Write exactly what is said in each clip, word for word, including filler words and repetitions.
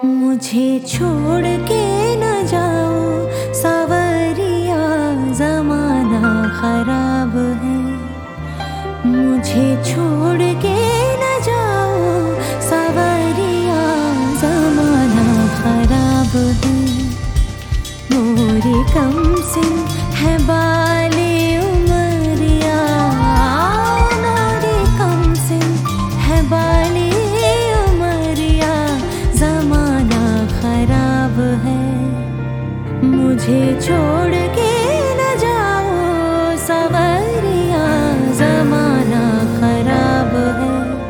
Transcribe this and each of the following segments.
मुझे छोड़ के न जाओ सावरिया, ज़माना खराब है। मुझे छोड़ के न जाओ सावरिया, ज़माना खराब है। मोरे कम सिन है बाले उमरिया, मोरे कम सिन है बाले उमरिया, ज़माना खराब है। मुझे छोड़ के न जाओ सावरिया, ज़माना खराब है।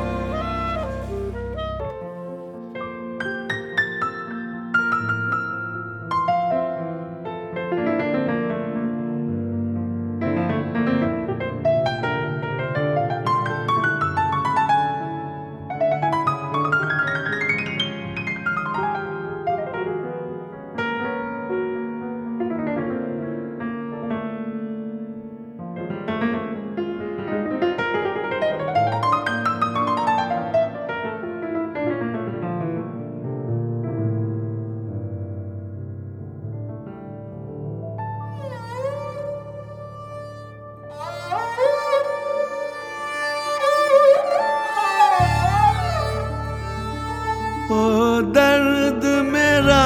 ओ दर्द मेरा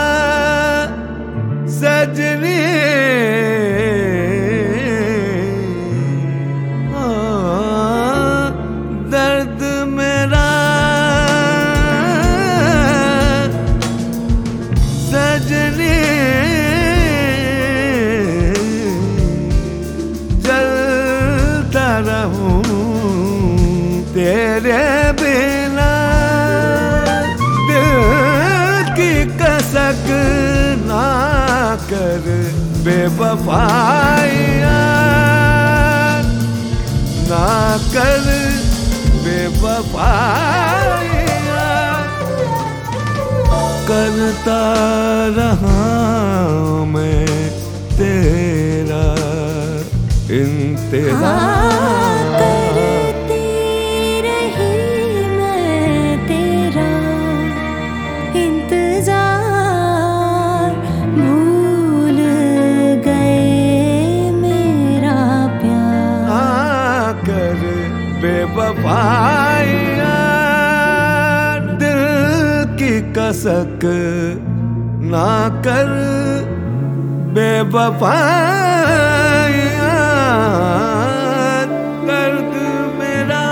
सजनी, ओ दर्द मेरा सजनी, जलता रहूं तेरे बिना, कसक ना कर बेवफाइया, ना कर बेवफाइया। करता रहा मैं तेरा इंतज़ार, बेवफाइया। दिल की कसक ना कर बेवफाइया, दर्द मेरा।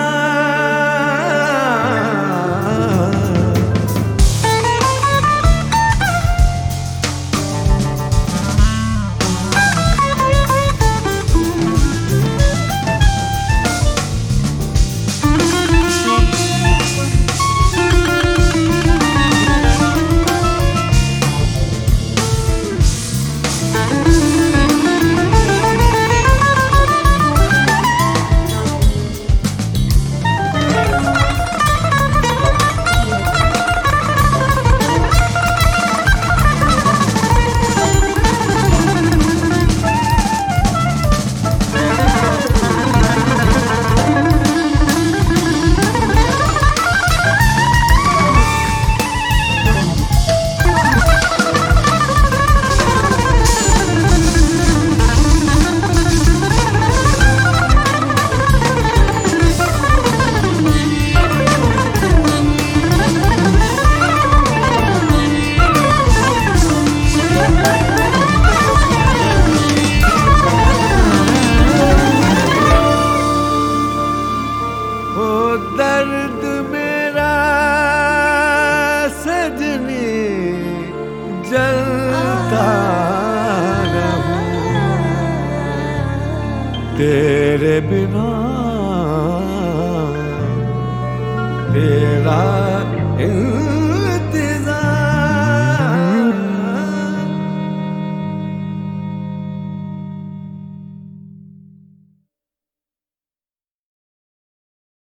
दर्द मेरा सजनी, जलता रहूं तेरे बिना, तेरा